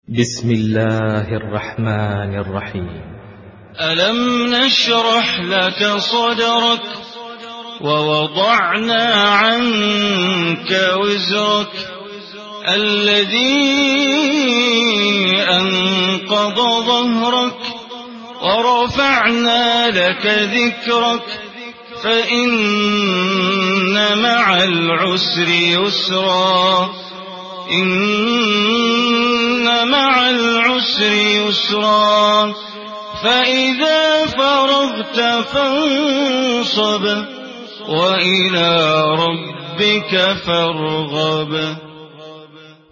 بسم الله الرحمن الرحيم. ألم نشرح لك صدرك ووضعنا عنك وزرك الذي أنقض ظهرك ورفعنا لك ذكرك فإن مع العسر يسرا إن مع العسر يسرا فإذا فرغت فانصب وإلى ربك فارغب.